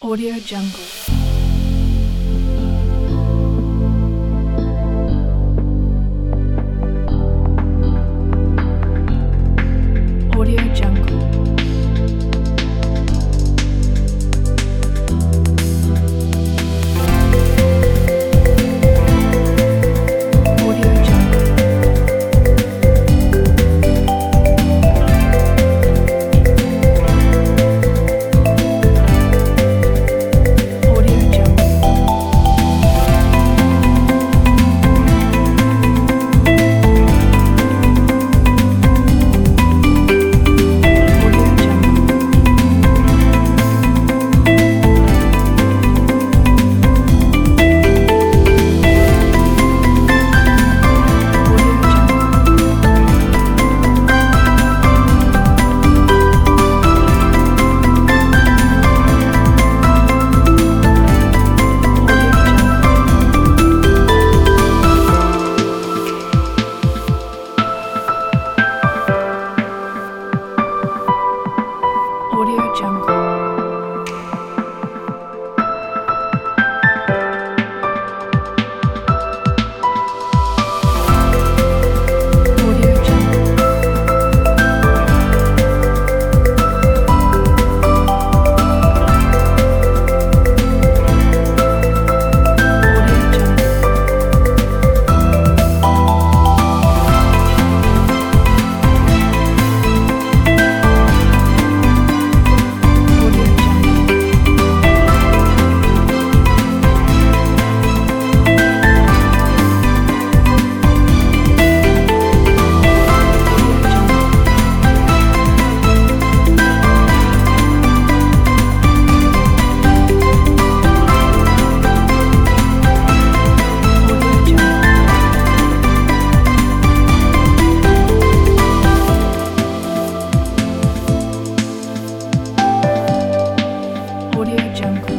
Audio Jungle. Audio Jungle. Audio Jungle. Audio Jungle. Audio Jungle. Audio Jungle. Audio Jungle. Audio Jungle. Audio Jungle. Audio Jungle. Audio Jungle. Audio Jungle. Audio Jungle. Audio Jungle.